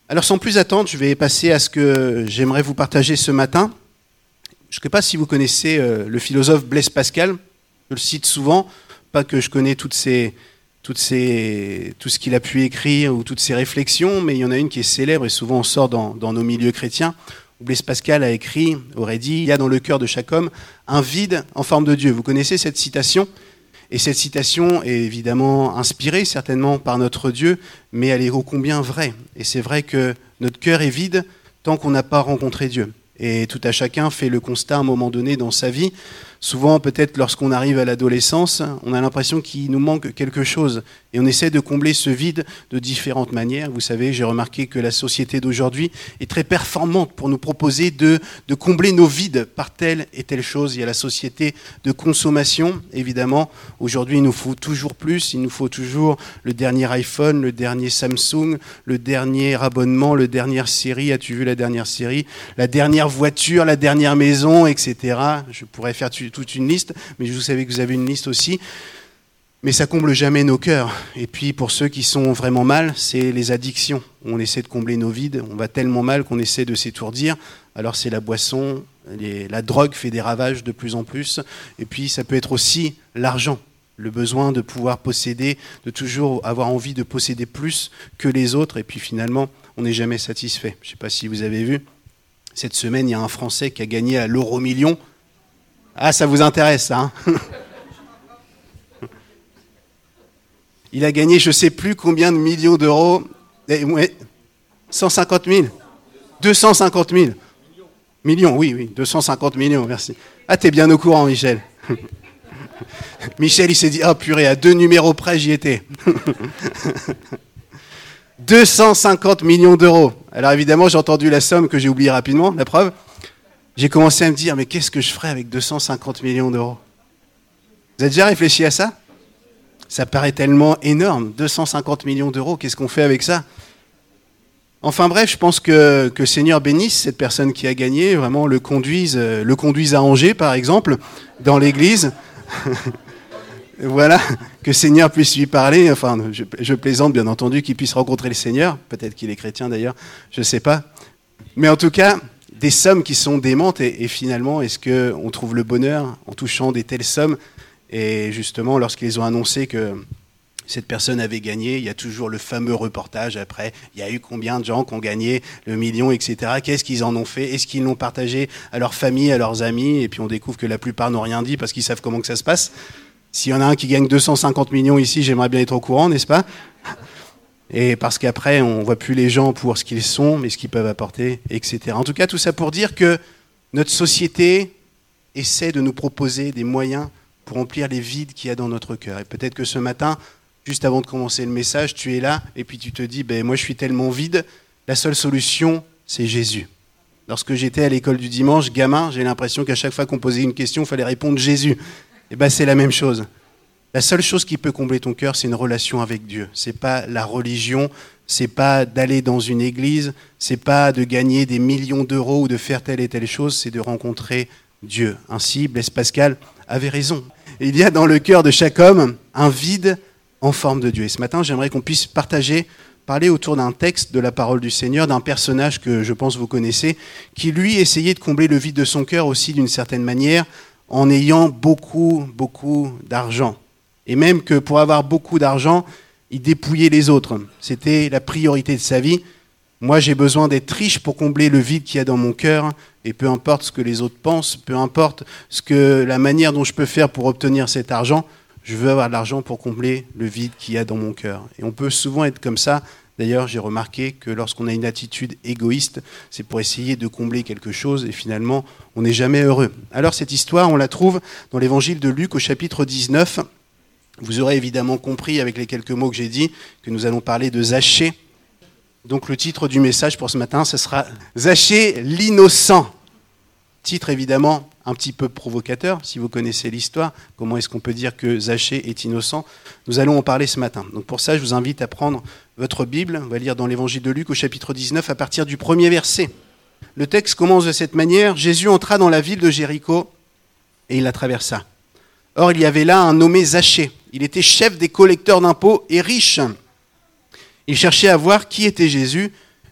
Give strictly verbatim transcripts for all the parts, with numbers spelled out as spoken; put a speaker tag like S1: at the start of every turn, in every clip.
S1: Alors sans plus attendre, je vais passer à ce que j'aimerais vous partager ce matin. Je ne sais pas si vous connaissez euh, le philosophe Blaise Pascal, je le cite souvent, pas que je connais toutes ces, toutes ces, tout ce qu'il a pu écrire ou toutes ses réflexions, mais il y en a une qui est célèbre et souvent on sort dans, dans nos milieux chrétiens. Blaise Pascal a écrit, aurait dit, il y a dans le cœur de chaque homme un vide en forme de Dieu. Vous connaissez cette citation ? Et cette citation est évidemment inspirée certainement par notre Dieu, mais elle est ô combien vraie. Et c'est vrai que notre cœur est vide tant qu'on n'a pas rencontré Dieu. Et tout à chacun fait le constat à un moment donné dans sa vie. Souvent, peut-être lorsqu'on arrive à l'adolescence, on a l'impression qu'il nous manque quelque chose. Et on essaie de combler ce vide de différentes manières. Vous savez, j'ai remarqué que la société d'aujourd'hui est très performante pour nous proposer de, de combler nos vides par telle et telle chose. Il y a la société de consommation, évidemment. Aujourd'hui, il nous faut toujours plus. Il nous faut toujours le dernier iPhone, le dernier Samsung, le dernier abonnement, le dernière série. As-tu vu la dernière série ? La dernière voiture, la dernière maison, et cetera. Je pourrais faire toute une liste, mais vous savez que vous avez une liste aussi. Mais ça comble jamais nos cœurs. Et puis pour ceux qui sont vraiment mal, c'est les addictions. On essaie de combler nos vides, on va tellement mal qu'on essaie de s'étourdir. Alors c'est la boisson, les, la drogue fait des ravages de plus en plus. Et puis ça peut être aussi l'argent, le besoin de pouvoir posséder, de toujours avoir envie de posséder plus que les autres. Et puis finalement, on n'est jamais satisfait. Je ne sais pas si vous avez vu, cette semaine, il y a un Français qui a gagné à l'euro million. Ah, ça vous intéresse, ça, hein ? Il a gagné je ne sais plus combien de millions d'euros. cent cinquante mille deux cent cinquante mille Millions, oui, oui, deux cent cinquante millions, merci. Ah, t'es bien au courant, Michel. Michel, il s'est dit, ah, oh, purée, à deux numéros près, j'y étais. deux cent cinquante millions d'euros. Alors évidemment, j'ai entendu la somme que j'ai oubliée rapidement, la preuve. J'ai commencé à me dire, mais qu'est-ce que je ferais avec deux cent cinquante millions d'euros ? Vous avez déjà réfléchi à ça ? Ça paraît tellement énorme, deux cent cinquante millions d'euros, qu'est-ce qu'on fait avec ça ? Enfin bref, je pense que, que Seigneur bénisse cette personne qui a gagné, vraiment le conduise, le conduise à Angers par exemple, dans l'église. Voilà, que Seigneur puisse lui parler, enfin je, je plaisante bien entendu qu'il puisse rencontrer le Seigneur, peut-être qu'il est chrétien d'ailleurs, je ne sais pas. Mais en tout cas, des sommes qui sont démentes et, et finalement, est-ce qu'on trouve le bonheur en touchant des telles sommes ? Et justement, lorsqu'ils ont annoncé que cette personne avait gagné, il y a toujours le fameux reportage après, il y a eu combien de gens qui ont gagné le million, et cetera. Qu'est-ce qu'ils en ont fait ? Est-ce qu'ils l'ont partagé à leur famille, à leurs amis ? Et puis on découvre que la plupart n'ont rien dit parce qu'ils savent comment que ça se passe. S'il y en a un qui gagne deux cent cinquante millions ici, j'aimerais bien être au courant, n'est-ce pas ? Et parce qu'après, on ne voit plus les gens pour ce qu'ils sont, mais ce qu'ils peuvent apporter, et cetera. En tout cas, tout ça pour dire que notre société essaie de nous proposer des moyens pour remplir les vides qu'il y a dans notre cœur. Et peut-être que ce matin, juste avant de commencer le message, tu es là, et puis tu te dis, ben, moi je suis tellement vide, la seule solution, c'est Jésus. Lorsque j'étais à l'école du dimanche, gamin, j'ai l'impression qu'à chaque fois qu'on posait une question, il fallait répondre Jésus. Et ben c'est la même chose. La seule chose qui peut combler ton cœur, c'est une relation avec Dieu. C'est pas la religion, c'est pas d'aller dans une église, c'est pas de gagner des millions d'euros ou de faire telle et telle chose, c'est de rencontrer Dieu. Ainsi, Blaise Pascal avait raison. Il y a dans le cœur de chaque homme un vide en forme de Dieu. Et ce matin, j'aimerais qu'on puisse partager, parler autour d'un texte de la parole du Seigneur, d'un personnage que je pense vous connaissez, qui lui essayait de combler le vide de son cœur aussi d'une certaine manière, en ayant beaucoup, beaucoup d'argent. Et même que pour avoir beaucoup d'argent, il dépouillait les autres. C'était la priorité de sa vie. Moi, j'ai besoin d'être riche pour combler le vide qu'il y a dans mon cœur. Et peu importe ce que les autres pensent, peu importe ce que, la manière dont je peux faire pour obtenir cet argent, je veux avoir de l'argent pour combler le vide qu'il y a dans mon cœur. Et on peut souvent être comme ça. D'ailleurs, j'ai remarqué que lorsqu'on a une attitude égoïste, c'est pour essayer de combler quelque chose et finalement, on n'est jamais heureux. Alors cette histoire, on la trouve dans l'évangile de Luc au chapitre dix-neuf. Vous aurez évidemment compris avec les quelques mots que j'ai dit que nous allons parler de Zachée. Donc le titre du message pour ce matin, ce sera « Zachée l'innocent ». Titre évidemment un petit peu provocateur, si vous connaissez l'histoire. Comment est-ce qu'on peut dire que Zachée est innocent ? Nous allons en parler ce matin. Donc pour ça, je vous invite à prendre votre Bible. On va lire dans l'évangile de Luc au chapitre dix-neuf à partir du premier verset. Le texte commence de cette manière. Jésus entra dans la ville de Jéricho et il la traversa. Or, il y avait là un nommé Zachée. Il était chef des collecteurs d'impôts et riche. Il cherchait à voir qui était Jésus,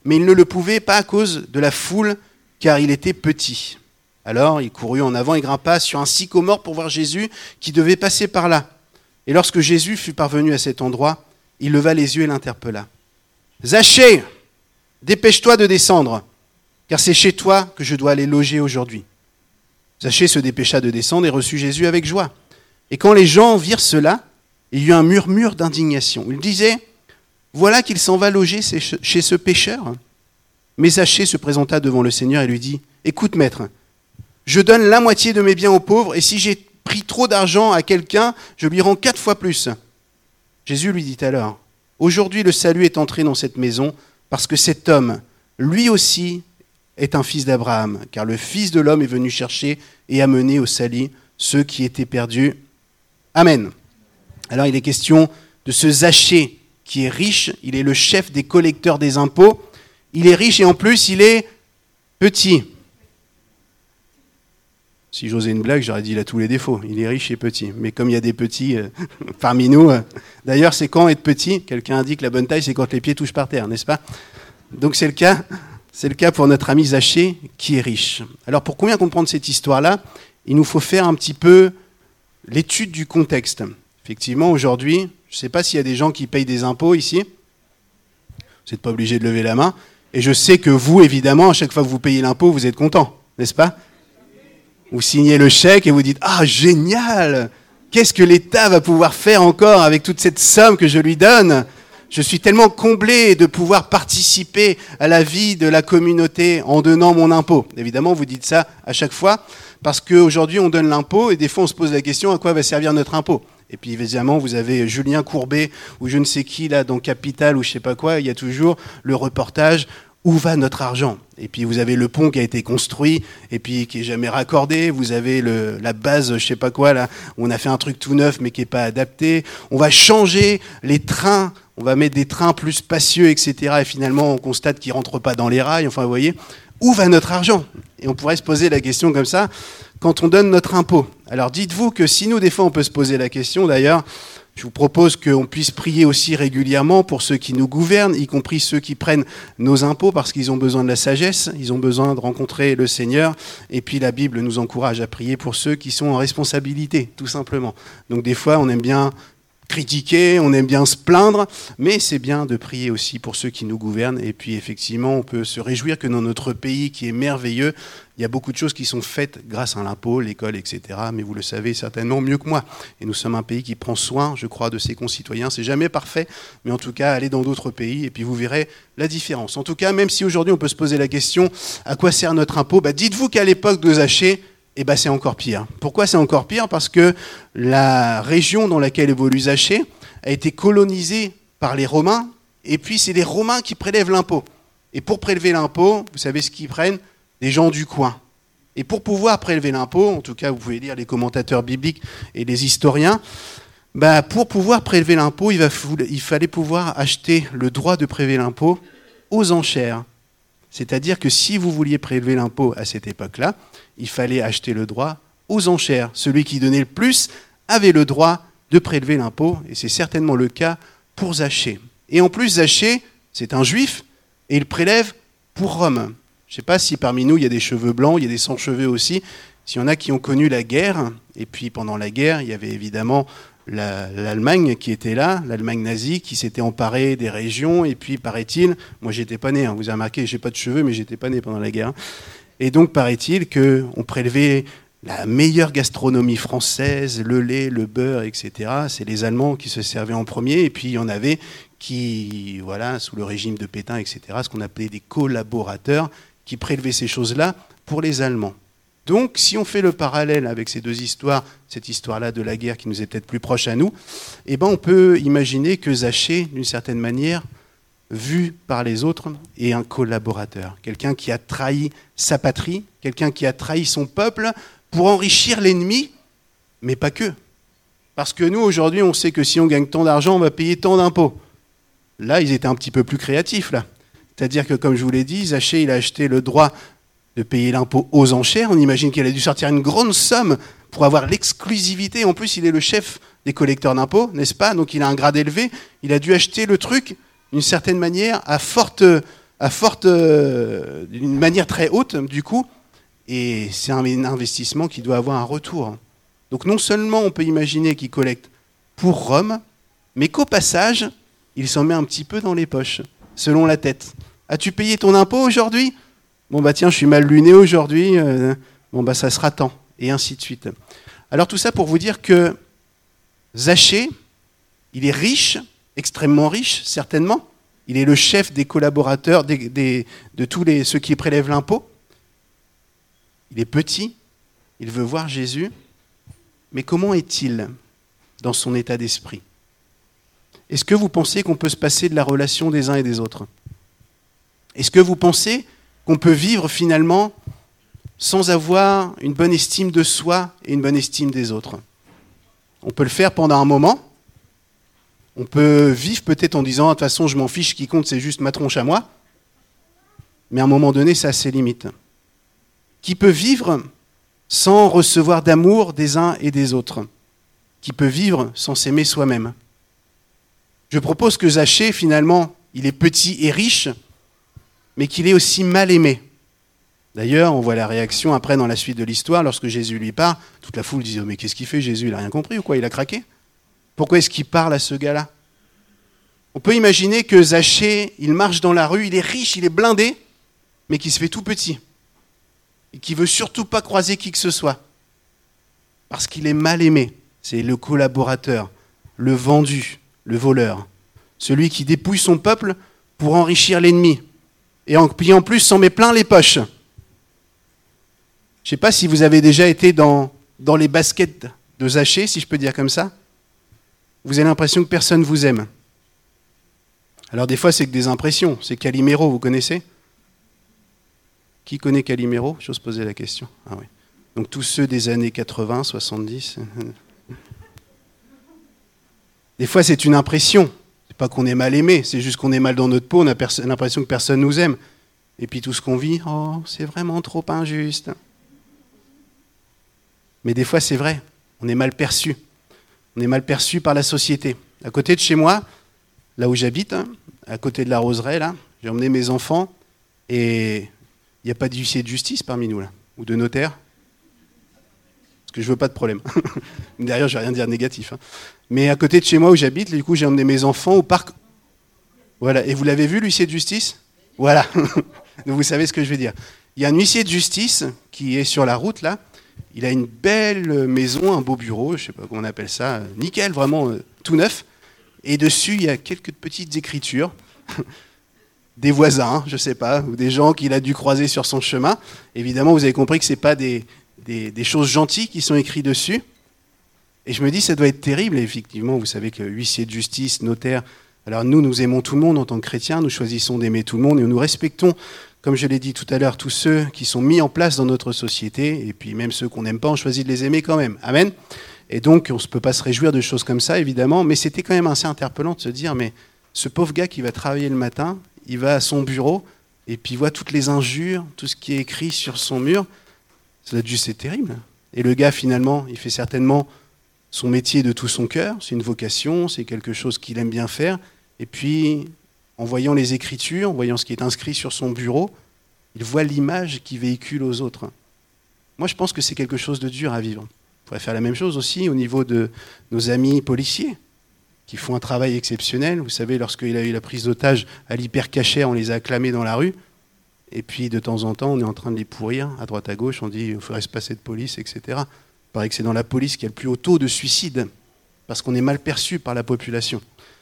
S1: mais il ne le pouvait pas à cause de la foule, car il était petit. Alors il courut en avant et grimpa sur un sycomore pour voir Jésus qui devait passer par là. Et lorsque Jésus fut parvenu à cet endroit, il leva les yeux et l'interpella. « Zachée, dépêche-toi de descendre, car c'est chez toi que je dois aller loger aujourd'hui. » Zachée se dépêcha de descendre et reçut Jésus avec joie. Et quand les gens virent cela, il y eut un murmure d'indignation. Ils disaient « Voilà qu'il s'en va loger chez ce pécheur. » Mais Zachée se présenta devant le Seigneur et lui dit « Écoute, maître, je donne la moitié de mes biens aux pauvres, et si j'ai pris trop d'argent à quelqu'un, je lui rends quatre fois plus. » Jésus lui dit alors « Aujourd'hui le salut est entré dans cette maison, parce que cet homme, lui aussi, est un fils d'Abraham, car le Fils de l'homme est venu chercher et amener au salut ceux qui étaient perdus. Amen. » Alors il est question de ce Zachée qui est riche, il est le chef des collecteurs des impôts, il est riche et en plus il est petit. Si j'osais une blague, j'aurais dit il a tous les défauts, il est riche et petit. Mais comme il y a des petits euh, parmi nous, euh, d'ailleurs c'est quand être petit, quelqu'un a dit que la bonne taille c'est quand les pieds touchent par terre, n'est-ce pas? Donc c'est le cas. C'est le cas pour notre ami Zachée qui est riche. Alors pour bien comprendre cette histoire-là, il nous faut faire un petit peu l'étude du contexte. Effectivement, aujourd'hui, je ne sais pas s'il y a des gens qui payent des impôts ici. Vous n'êtes pas obligé de lever la main. Et je sais que vous, évidemment, à chaque fois que vous payez l'impôt, vous êtes content, n'est-ce pas? Vous signez le chèque et vous dites « Ah, génial! Qu'est-ce que l'État va pouvoir faire encore avec toute cette somme que je lui donne ? Je suis tellement comblé de pouvoir participer à la vie de la communauté en donnant mon impôt. » Évidemment, vous dites ça à chaque fois, parce qu'aujourd'hui, on donne l'impôt et des fois, on se pose la question à quoi va servir notre impôt. Et puis, évidemment, vous avez Julien Courbet ou je ne sais qui, là, dans Capital ou je ne sais pas quoi, il y a toujours le reportage « Où va notre argent ?» Et puis, vous avez le pont qui a été construit et puis qui n'est jamais raccordé. Vous avez le, la base, je ne sais pas quoi, là, où on a fait un truc tout neuf mais qui n'est pas adapté. On va changer les trains. On va mettre des trains plus spacieux, et cetera. Et finalement, on constate qu'ils ne rentrent pas dans les rails. Enfin, vous voyez, où va notre argent? Et on pourrait se poser la question comme ça quand on donne notre impôt. Alors, dites-vous que si nous, des fois, on peut se poser la question, d'ailleurs, je vous propose qu'on puisse prier aussi régulièrement pour ceux qui nous gouvernent, y compris ceux qui prennent nos impôts, parce qu'ils ont besoin de la sagesse, ils ont besoin de rencontrer le Seigneur. Et puis, la Bible nous encourage à prier pour ceux qui sont en responsabilité, tout simplement. Donc, des fois, on aime bien critiquer, on aime bien se plaindre, mais c'est bien de prier aussi pour ceux qui nous gouvernent. Et puis effectivement, on peut se réjouir que dans notre pays qui est merveilleux, il y a beaucoup de choses qui sont faites grâce à l'impôt, l'école, et cetera. Mais vous le savez certainement mieux que moi. Et nous sommes un pays qui prend soin, je crois, de ses concitoyens. C'est jamais parfait, mais en tout cas, allez dans d'autres pays et puis vous verrez la différence. En tout cas, même si aujourd'hui on peut se poser la question, à quoi sert notre impôt? Bah, dites-vous qu'à l'époque de Zachée, eh ben, c'est encore pire. Pourquoi c'est encore pire? Parce que la région dans laquelle évolue Zachée a été colonisée par les Romains, et puis c'est les Romains qui prélèvent l'impôt. Et pour prélever l'impôt, vous savez ce qu'ils prennent? Des gens du coin. Et pour pouvoir prélever l'impôt, en tout cas vous pouvez lire les commentateurs bibliques et les historiens, bah, pour pouvoir prélever l'impôt, il, va, il fallait pouvoir acheter le droit de prélever l'impôt aux enchères. C'est-à-dire que si vous vouliez prélever l'impôt à cette époque-là, il fallait acheter le droit aux enchères. Celui qui donnait le plus avait le droit de prélever l'impôt, et c'est certainement le cas pour Zachée. Et en plus, Zachée, c'est un juif, et il prélève pour Rome. Je ne sais pas si parmi nous, il y a des cheveux blancs, il y a des sans-cheveux aussi. S'il y en a qui ont connu la guerre, et puis pendant la guerre, il y avait évidemment la, l'Allemagne qui était là, l'Allemagne nazie, qui s'était emparée des régions, et puis paraît-il, moi j'étais pas né, hein, vous avez remarqué, j'ai pas de cheveux, mais j'étais pas né pendant la guerre. Et donc paraît-il qu'on prélevait la meilleure gastronomie française, le lait, le beurre, et cetera. C'est les Allemands qui se servaient en premier, et puis il y en avait qui, voilà, sous le régime de Pétain, et cetera, ce qu'on appelait des collaborateurs, qui prélevaient ces choses-là pour les Allemands. Donc, si on fait le parallèle avec ces deux histoires, cette histoire-là de la guerre qui nous est peut-être plus proche à nous, eh ben, on peut imaginer que Zachée, d'une certaine manière, vu par les autres, est un collaborateur. Quelqu'un qui a trahi sa patrie, quelqu'un qui a trahi son peuple pour enrichir l'ennemi, mais pas que. Parce que nous, aujourd'hui, on sait que si on gagne tant d'argent, on va payer tant d'impôts. Là, ils étaient un petit peu plus créatifs, là. C'est-à-dire que, comme je vous l'ai dit, Zachée, il a acheté le droit de payer l'impôt aux enchères. On imagine qu'il a dû sortir une grande somme pour avoir l'exclusivité. En plus, il est le chef des collecteurs d'impôts, n'est-ce pas? Donc, il a un grade élevé. Il a dû acheter le truc, d'une certaine manière, à forte à forte, euh, d'une manière très haute, du coup, et c'est un investissement qui doit avoir un retour. Donc non seulement on peut imaginer qu'il collecte pour Rome, mais qu'au passage, il s'en met un petit peu dans les poches, selon la tête. As-tu payé ton impôt aujourd'hui ? Bon bah tiens, je suis mal luné aujourd'hui, euh, bon bah ça sera temps, et ainsi de suite. Alors tout ça pour vous dire que Zachée, il est riche, extrêmement riche, certainement. Il est le chef des collaborateurs, des, des, de tous les, ceux qui prélèvent l'impôt. Il est petit, il veut voir Jésus, mais comment est-il dans son état d'esprit ? Est-ce que vous pensez qu'on peut se passer de la relation des uns et des autres ? Est-ce que vous pensez qu'on peut vivre finalement sans avoir une bonne estime de soi et une bonne estime des autres ? On peut le faire pendant un moment. On peut vivre peut-être en disant « de toute façon, je m'en fiche, ce qui compte, c'est juste ma tronche à moi ». Mais à un moment donné, ça a ses limites. Qui peut vivre sans recevoir d'amour des uns et des autres ? Qui peut vivre sans s'aimer soi-même ? Je propose que Zachée, finalement, il est petit et riche, mais qu'il est aussi mal aimé. D'ailleurs, on voit la réaction après dans la suite de l'histoire, lorsque Jésus lui parle, toute la foule dit oh, « mais qu'est-ce qu'il fait Jésus ? Il n'a rien compris ou quoi ? Il a craqué ? Pourquoi est-ce qu'il parle à ce gars-là » On peut imaginer que Zachée, il marche dans la rue, il est riche, il est blindé, mais qu'il se fait tout petit. Et qui ne veut surtout pas croiser qui que ce soit. Parce qu'il est mal aimé. C'est le collaborateur, le vendu, le voleur. Celui qui dépouille son peuple pour enrichir l'ennemi. Et en, puis en plus s'en met plein les poches. Je ne sais pas si vous avez déjà été dans, dans les baskets de Zachée, si je peux dire comme ça. Vous avez l'impression que personne vous aime. Alors des fois c'est que des impressions. C'est Calimero, vous connaissez ? Qui connaît Calimero ? J'ose poser la question. Ah oui. Donc tous ceux des années quatre-vingts, soixante-dix. Des fois c'est une impression. C'est pas qu'on est mal aimé, c'est juste qu'on est mal dans notre peau, on a pers- l'impression que personne nous aime. Et puis tout ce qu'on vit, oh, c'est vraiment trop injuste. Mais des fois c'est vrai, on est mal perçu. On est mal perçu par la société. À côté de chez moi, là où j'habite, à côté de la roseraie, là, j'ai emmené mes enfants et il n'y a pas d'huissier de justice parmi nous, là, ou de notaire. Parce que je veux pas de problème. Derrière, je vais rien dire de négatif. Hein. Mais à côté de chez moi où j'habite, du coup, j'ai emmené mes enfants au parc. Voilà. Et vous l'avez vu, l'huissier de justice ? Voilà. Donc vous savez ce que je veux dire. Il y a un huissier de justice qui est sur la route, là. Il a une belle maison, un beau bureau, je ne sais pas comment on appelle ça, nickel, vraiment euh, tout neuf. Et dessus, il y a quelques petites écritures. Des voisins, je ne sais pas, ou des gens qu'il a dû croiser sur son chemin. Évidemment, vous avez compris que ce n'est pas des, des, des choses gentilles qui sont écrites dessus. Et je me dis, ça doit être terrible. Et effectivement, vous savez que huissier de justice, notaire, alors nous, nous aimons tout le monde en tant que chrétiens, nous choisissons d'aimer tout le monde et nous respectons, comme je l'ai dit tout à l'heure, tous ceux qui sont mis en place dans notre société. Et puis même ceux qu'on n'aime pas, on choisit de les aimer quand même. Amen. Et donc, on ne peut pas se réjouir de choses comme ça, évidemment. Mais c'était quand même assez interpellant de se dire, mais ce pauvre gars qui va travailler le matin, il va à son bureau et puis il voit toutes les injures, tout ce qui est écrit sur son mur. Ça doit être juste, c'est terrible. Et le gars, finalement, il fait certainement son métier de tout son cœur. C'est une vocation, c'est quelque chose qu'il aime bien faire. Et puis, en voyant les écritures, en voyant ce qui est inscrit sur son bureau, il voit l'image qu'il véhicule aux autres. Moi, je pense que c'est quelque chose de dur à vivre. On pourrait faire la même chose aussi au niveau de nos amis policiers, qui font un travail exceptionnel. Vous savez, lorsqu'il a eu la prise d'otage à l'hypercachère, on les a acclamés dans la rue. Et puis, de temps en temps, on est en train de les pourrir, à droite à gauche. On dit, il faudrait se passer de police, et cetera. Il paraît que c'est dans la police qu'il y a le plus haut taux de suicide, parce qu'on est mal perçu par la population.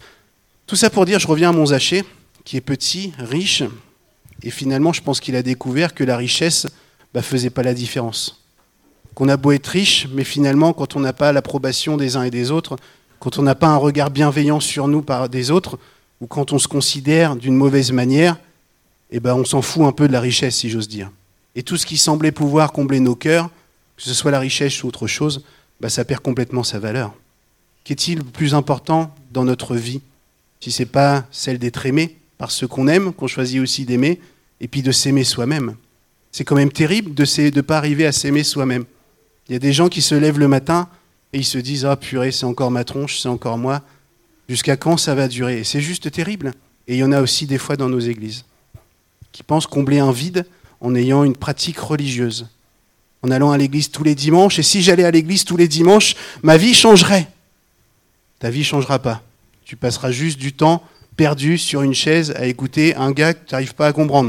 S1: Tout ça pour dire, je reviens à mon Zachée, qui est petit, riche. Et finalement, je pense qu'il a découvert que la richesse ne bah, faisait pas la différence. Qu'on a beau être riche, mais finalement, quand on n'a pas l'approbation des uns et des autres, quand on n'a pas un regard bienveillant sur nous par des autres, ou quand on se considère d'une mauvaise manière, eh ben on s'en fout un peu de la richesse, si j'ose dire. Et tout ce qui semblait pouvoir combler nos cœurs, que ce soit la richesse ou autre chose, ben ça perd complètement sa valeur. Qu'est-il le plus important dans notre vie, si ce n'est pas celle d'être aimé par ceux qu'on aime, qu'on choisit aussi d'aimer, et puis de s'aimer soi-même. C'est quand même terrible de ne pas arriver à s'aimer soi-même. Il y a des gens qui se lèvent le matin et ils se disent « Ah purée, c'est encore ma tronche, c'est encore moi. Jusqu'à quand ça va durer ?» Et c'est juste terrible. Et il y en a aussi des fois dans nos églises. qui pensent combler un vide en ayant une pratique religieuse, en allant à l'église tous les dimanches, et si j'allais à l'église tous les dimanches, ma vie changerait. Ta vie ne changera pas. Tu passeras juste du temps perdu sur une chaise à écouter un gars que tu n'arrives pas à comprendre.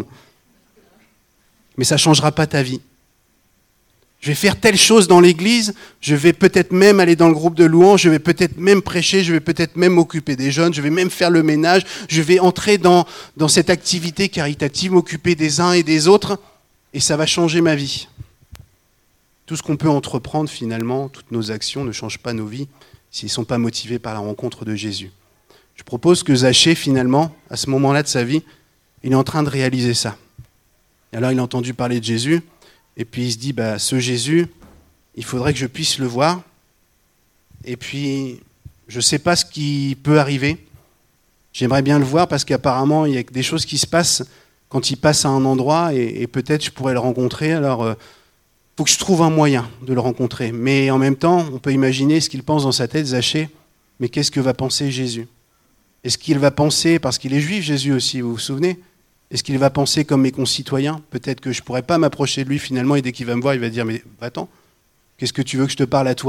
S1: Mais ça ne changera pas ta vie. Je vais faire telle chose dans l'église, je vais peut-être même aller dans le groupe de louanges, je vais peut-être même prêcher, je vais peut-être même m'occuper des jeunes, je vais même faire le ménage, je vais entrer dans, dans cette activité caritative, m'occuper des uns et des autres, et ça va changer ma vie. Tout ce qu'on peut entreprendre finalement, toutes nos actions ne changent pas nos vies s'ils ne sont pas motivés par la rencontre de Jésus. Je propose que Zachée, finalement, à ce moment-là de sa vie, il est en train de réaliser ça. Et alors il a entendu parler de Jésus, et puis il se dit, bah, ce Jésus, il faudrait que je puisse le voir. Et puis, je ne sais pas ce qui peut arriver. J'aimerais bien le voir parce qu'apparemment, il y a des choses qui se passent quand il passe à un endroit et, et peut-être je pourrais le rencontrer. Alors, il euh, faut que je trouve un moyen de le rencontrer. Mais en même temps, on peut imaginer ce qu'il pense dans sa tête, Zachée. Mais qu'est-ce que va penser Jésus ? Est-ce qu'il va penser, parce qu'il est juif, Jésus aussi, vous vous souvenez ? Est-ce qu'il va penser comme mes concitoyens ? Peut-être que je ne pourrais pas m'approcher de lui finalement et dès qu'il va me voir, il va dire « Mais attends, qu'est-ce que tu veux que je te parle à toi ?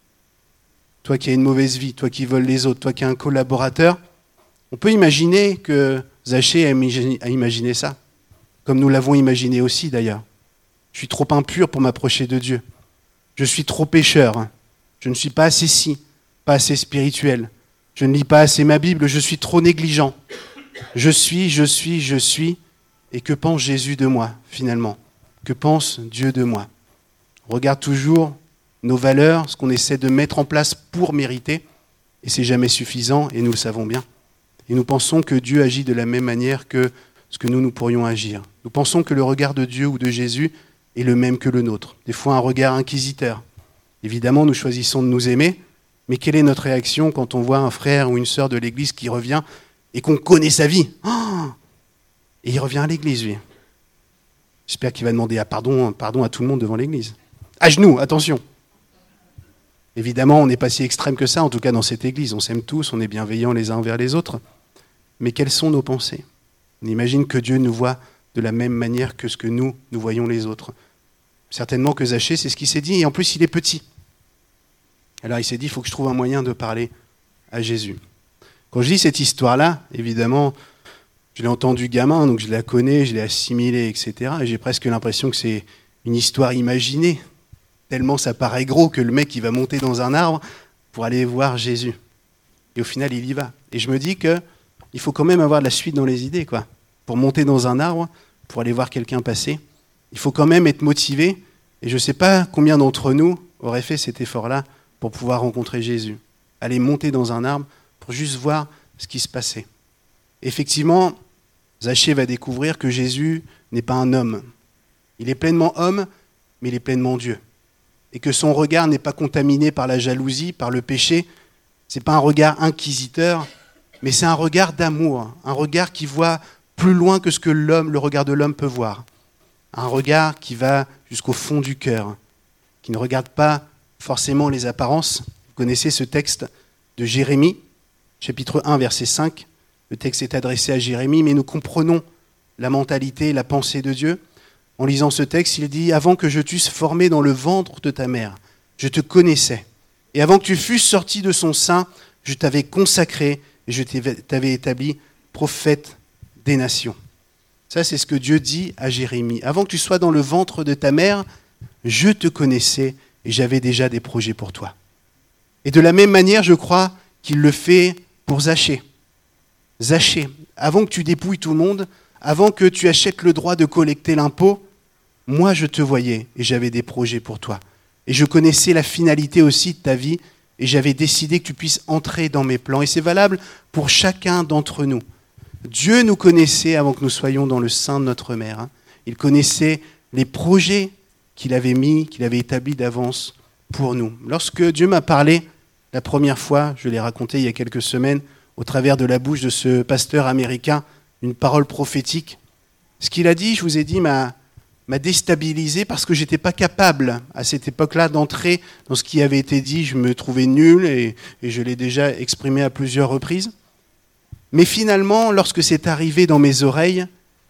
S1: Toi qui as une mauvaise vie, toi qui voles les autres, toi qui as un collaborateur. » On peut imaginer que Zachée a imaginé ça, comme nous l'avons imaginé aussi d'ailleurs. Je suis trop impur pour m'approcher de Dieu. Je suis trop pécheur. Je ne suis pas assez ci, pas assez spirituel. Je ne lis pas assez ma Bible, je suis trop négligent. Je suis, je suis, je suis. Et que pense Jésus de moi, finalement ? Que pense Dieu de moi ? On regarde toujours nos valeurs, ce qu'on essaie de mettre en place pour mériter, et c'est jamais suffisant, et nous le savons bien. Et nous pensons que Dieu agit de la même manière que ce que nous, nous pourrions agir. Nous pensons que le regard de Dieu ou de Jésus est le même que le nôtre. Des fois, un regard inquisiteur. Évidemment, nous choisissons de nous aimer, mais quelle est notre réaction quand on voit un frère ou une sœur de l'Église qui revient et qu'on connaît sa vie ? Oh ! Et il revient à l'Église, lui. J'espère qu'il va demander ah, pardon, pardon à tout le monde devant l'Église. À genoux, attention. Évidemment, on n'est pas si extrême que ça, en tout cas dans cette Église. On s'aime tous, on est bienveillants les uns envers les autres. Mais quelles sont nos pensées ? On imagine que Dieu nous voit de la même manière que ce que nous, nous voyons les autres. Certainement que Zachée, c'est ce qu'il s'est dit, et en plus il est petit. Alors il s'est dit, il faut que je trouve un moyen de parler à Jésus. Quand je lis cette histoire-là, évidemment, je l'ai entendue gamin, donc je la connais, je l'ai assimilée, et cetera. Et j'ai presque l'impression que c'est une histoire imaginée, tellement ça paraît gros que le mec il va monter dans un arbre pour aller voir Jésus. Et au final, il y va. Et je me dis qu'il faut quand même avoir de la suite dans les idées, quoi. Pour monter dans un arbre, pour aller voir quelqu'un passer, il faut quand même être motivé. Et je ne sais pas combien d'entre nous auraient fait cet effort-là pour pouvoir rencontrer Jésus. Aller monter dans un arbre pour juste voir ce qui se passait. Effectivement, Zachée va découvrir que Jésus n'est pas un homme. Il est pleinement homme, mais il est pleinement Dieu. Et que son regard n'est pas contaminé par la jalousie, par le péché. Ce n'est pas un regard inquisiteur, mais c'est un regard d'amour, un regard qui voit plus loin que ce que l'homme, le regard de l'homme peut voir. Un regard qui va jusqu'au fond du cœur, qui ne regarde pas forcément les apparences. Vous connaissez ce texte de Jérémie, chapitre un, verset cinq. Le texte est adressé à Jérémie, mais nous comprenons la mentalité, la pensée de Dieu. En lisant ce texte, il dit « Avant que je t'eusse formé dans le ventre de ta mère, je te connaissais. Et avant que tu fusses sorti de son sein, je t'avais consacré et je t'avais établi prophète des nations. » Ça, c'est ce que Dieu dit à Jérémie. « Avant que tu sois dans le ventre de ta mère, je te connaissais et j'avais déjà des projets pour toi. » Et de la même manière, je crois qu'il le fait pour Zachée. Zachée, avant que tu dépouilles tout le monde, avant que tu achètes le droit de collecter l'impôt, moi je te voyais et j'avais des projets pour toi. Et je connaissais la finalité aussi de ta vie et j'avais décidé que tu puisses entrer dans mes plans. Et c'est valable pour chacun d'entre nous. Dieu nous connaissait avant que nous soyons dans le sein de notre mère. Hein. Il connaissait les projets qu'il avait mis, qu'il avait établis d'avance pour nous. Lorsque Dieu m'a parlé la première fois, je l'ai raconté il y a quelques semaines, au travers de la bouche de ce pasteur américain, une parole prophétique, ce qu'il a dit, je vous ai dit, m'a, m'a déstabilisé parce que je n'étais pas capable à cette époque-là d'entrer dans ce qui avait été dit. Je me trouvais nul et, et je l'ai déjà exprimé à plusieurs reprises. Mais finalement, lorsque c'est arrivé dans mes oreilles,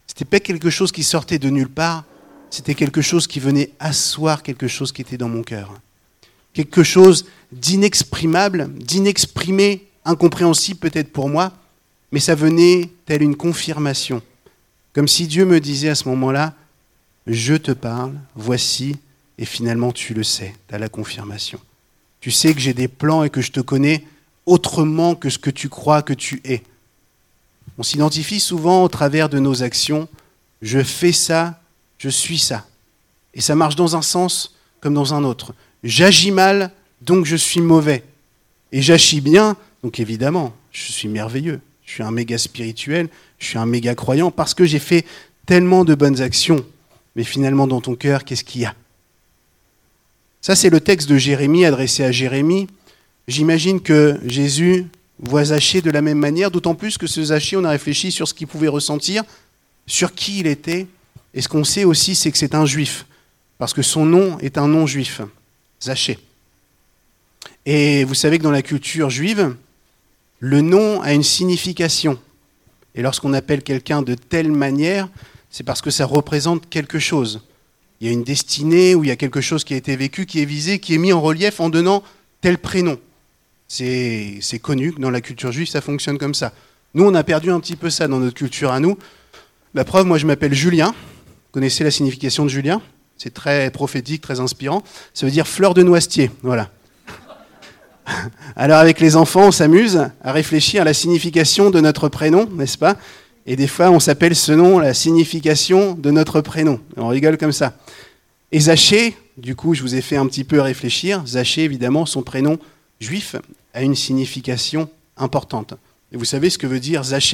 S1: C'était pas quelque chose qui sortait de nulle part, c'était quelque chose qui venait asseoir quelque chose qui était dans mon cœur. Quelque chose d'inexprimable, d'inexprimé, incompréhensible peut-être pour moi, mais ça venait telle une confirmation. Comme si Dieu me disait à ce moment-là, je te parle, voici, et finalement tu le sais, tu as la confirmation. Tu sais que j'ai des plans et que je te connais autrement que ce que tu crois que tu es. On s'identifie souvent au travers de nos actions, je fais ça, je suis ça. Et ça marche dans un sens comme dans un autre. J'agis mal, donc je suis mauvais. Et j'agis bien, donc évidemment, je suis merveilleux. Je suis un méga spirituel, je suis un méga croyant parce que j'ai fait tellement de bonnes actions. Mais finalement, dans ton cœur, qu'est-ce qu'il y a ? Ça, c'est le texte de Jérémie adressé à Jérémie. J'imagine que Jésus voit Zachée de la même manière, d'autant plus que ce Zachée, on a réfléchi sur ce qu'il pouvait ressentir, sur qui il était. Et ce qu'on sait aussi, c'est que c'est un juif, parce que son nom est un nom juif, Zachée. Et vous savez que dans la culture juive, le nom a une signification. Et lorsqu'on appelle quelqu'un de telle manière, c'est parce que ça représente quelque chose. Il y a une destinée où il y a quelque chose qui a été vécu, qui est visé, qui est mis en relief en donnant tel prénom. C'est, c'est connu que dans la culture juive, ça fonctionne comme ça. Nous, on a perdu un petit peu ça dans notre culture à nous. La preuve, moi, je m'appelle Julien. Vous connaissez la signification de Julien ? C'est très prophétique, très inspirant. Ça veut dire fleur de noisetier. Voilà. Alors, avec les enfants, on s'amuse à réfléchir à la signification de notre prénom, n'est-ce pas ? Et des fois, on s'appelle ce nom la signification de notre prénom. On rigole comme ça. Et Zachée, du coup, je vous ai fait un petit peu réfléchir. Zachée, évidemment, son prénom juif a une signification importante. Et vous savez ce que veut dire Zachée ?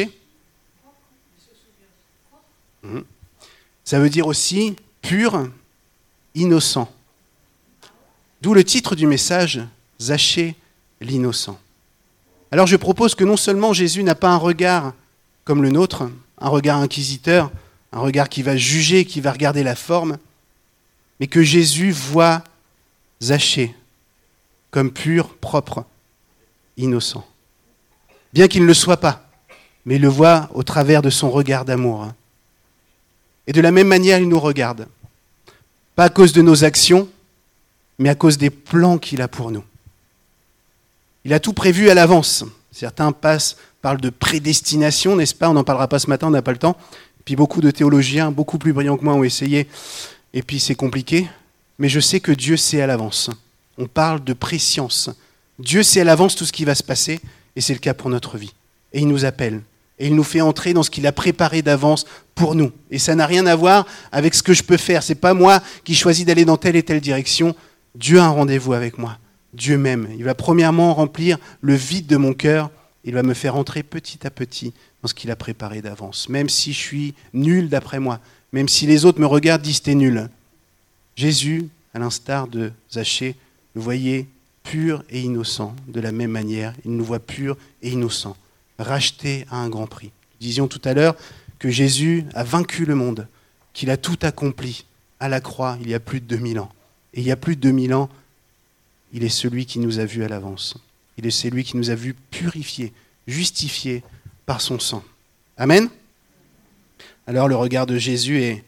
S1: Mmh. Ça veut dire aussi pur, innocent. D'où le titre du message, Zachée l'innocent. Alors je propose que non seulement Jésus n'a pas un regard comme le nôtre, un regard inquisiteur, un regard qui va juger, qui va regarder la forme, mais que Jésus voit Zachée comme pur, propre, innocent. Bien qu'il ne le soit pas, mais il le voit au travers de son regard d'amour. Et de la même manière, il nous regarde. Pas à cause de nos actions, mais à cause des plans qu'il a pour nous. Il a tout prévu à l'avance. Certains passent, parlent de prédestination, n'est-ce pas ? On n'en parlera pas ce matin, on n'a pas le temps. Puis beaucoup de théologiens, beaucoup plus brillants que moi, ont essayé. Et puis c'est compliqué. Mais je sais que Dieu sait à l'avance. On parle de préscience. Dieu sait à l'avance tout ce qui va se passer, et c'est le cas pour notre vie. Et il nous appelle. Et il nous fait entrer dans ce qu'il a préparé d'avance pour nous. Et ça n'a rien à voir avec ce que je peux faire. Ce n'est pas moi qui choisis d'aller dans telle et telle direction. Dieu a un rendez-vous avec moi. Dieu m'aime. Il va premièrement remplir le vide de mon cœur. Il va me faire entrer petit à petit dans ce qu'il a préparé d'avance. Même si je suis nul d'après moi. Même si les autres me regardent, disent t'es nul. Jésus, à l'instar de Zachée, le voyait pur et innocent. De la même manière, il nous voit pur et innocent. Racheté à un grand prix. Nous disions tout à l'heure que Jésus a vaincu le monde, qu'il a tout accompli à la croix il y a plus de deux mille ans. Et il y a plus de deux mille ans, il est celui qui nous a vus à l'avance. Il est celui qui nous a vus purifiés, justifiés par son sang. Amen ? Alors le regard de Jésus est,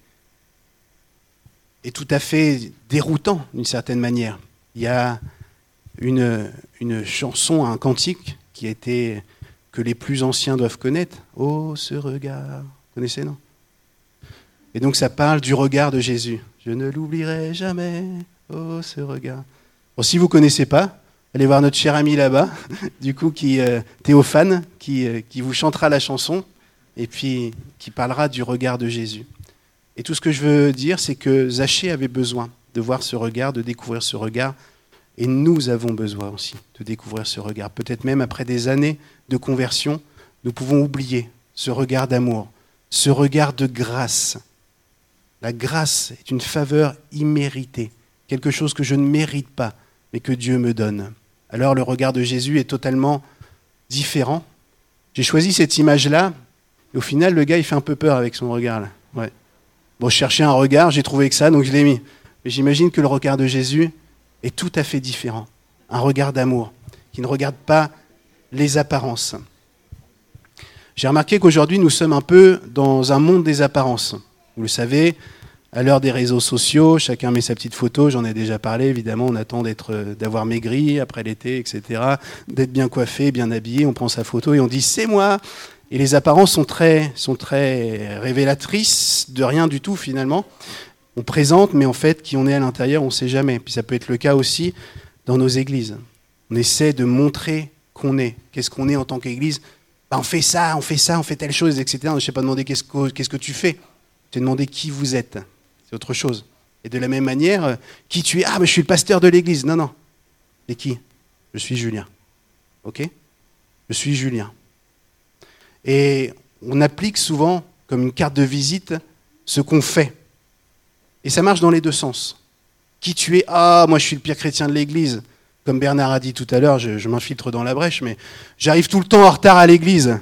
S1: est tout à fait déroutant d'une certaine manière. Il y a une, une chanson, un cantique qui a été... que les plus anciens doivent connaître. Oh, ce regard. Vous connaissez, non ? Et donc, ça parle du regard de Jésus. Je ne l'oublierai jamais. Oh, ce regard. Bon, si vous ne connaissez pas, allez voir notre cher ami là-bas, du coup, qui, euh, Théophane, qui, euh, qui vous chantera la chanson et puis qui parlera du regard de Jésus. Et tout ce que je veux dire, c'est que Zachée avait besoin de voir ce regard, de découvrir ce regard. Et nous avons besoin aussi de découvrir ce regard. Peut-être même après des années de conversion, nous pouvons oublier ce regard d'amour, ce regard de grâce. La grâce est une faveur imméritée, quelque chose que je ne mérite pas, mais que Dieu me donne. Alors le regard de Jésus est totalement différent. J'ai choisi cette image-là, et au final, le gars, il fait un peu peur avec son regard. Là. Ouais. Bon, je cherchais un regard, j'ai trouvé que ça, donc je l'ai mis. Mais j'imagine que le regard de Jésus est tout à fait différent. Un regard d'amour qui ne regarde pas les apparences. J'ai remarqué qu'aujourd'hui, nous sommes un peu dans un monde des apparences. Vous le savez, à l'heure des réseaux sociaux, chacun met sa petite photo, j'en ai déjà parlé, évidemment, on attend d'être, d'avoir maigri après l'été, et cetera, d'être bien coiffé, bien habillé, on prend sa photo et on dit « c'est moi ». Et les apparences sont très, sont très révélatrices de rien du tout, finalement. On présente, mais en fait, qui on est à l'intérieur, on ne sait jamais. Puis ça peut être le cas aussi dans nos églises. On essaie de montrer qu'on est. Qu'est-ce qu'on est en tant qu'église ? Ben, on fait ça, on fait ça, on fait telle chose, et cetera. Je ne t'ai pas demandé qu'est-ce que, qu'est-ce que tu fais. Je t'ai demandé qui vous êtes. C'est autre chose. Et de la même manière, qui tu es ? Ah, ben, je suis le pasteur de l'église. Non, non. Et qui ? Je suis Julien. Ok ? Je suis Julien. Et on applique souvent, comme une carte de visite, ce qu'on fait. Et ça marche dans les deux sens. Qui tu es ? Ah, moi je suis le pire chrétien de l'église. Comme Bernard a dit tout à l'heure, je, je m'infiltre dans la brèche, mais j'arrive tout le temps en retard à l'église.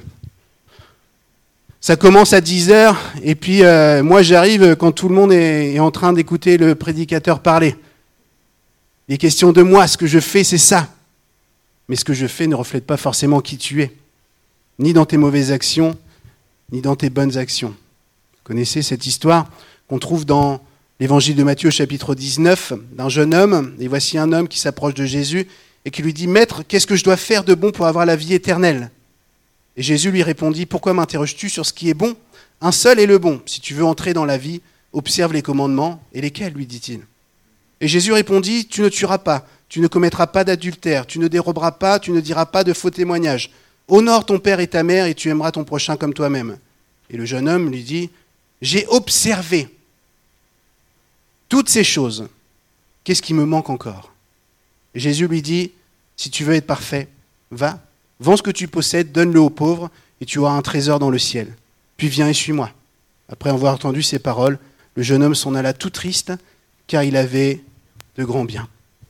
S1: Ça commence à dix heures, et puis euh, moi j'arrive quand tout le monde est, est en train d'écouter le prédicateur parler. Les questions de moi, ce que je fais, c'est ça. Mais ce que je fais ne reflète pas forcément qui tu es. Ni dans tes mauvaises actions, ni dans tes bonnes actions. Vous connaissez cette histoire qu'on trouve dans l'évangile de Matthieu, chapitre dix-neuf, d'un jeune homme. Et voici un homme qui s'approche de Jésus et qui lui dit « Maître, qu'est-ce que je dois faire de bon pour avoir la vie éternelle ?» Et Jésus lui répondit « Pourquoi m'interroges-tu sur ce qui est bon ? Un seul est le bon. Si tu veux entrer dans la vie, observe les commandements. Et lesquels ?» lui dit-il. Et Jésus répondit « Tu ne tueras pas, tu ne commettras pas d'adultère, tu ne déroberas pas, tu ne diras pas de faux témoignages. Honore ton père et ta mère et tu aimeras ton prochain comme toi-même. » Et le jeune homme lui dit « J'ai observé toutes ces choses. Qu'est-ce qui me manque encore ?» Et Jésus lui dit « Si tu veux être parfait, va, vends ce que tu possèdes, donne-le aux pauvres et tu auras un trésor dans le ciel. Puis viens et suis-moi. » Après avoir entendu ces paroles, le jeune homme s'en alla tout triste car il avait de grands biens.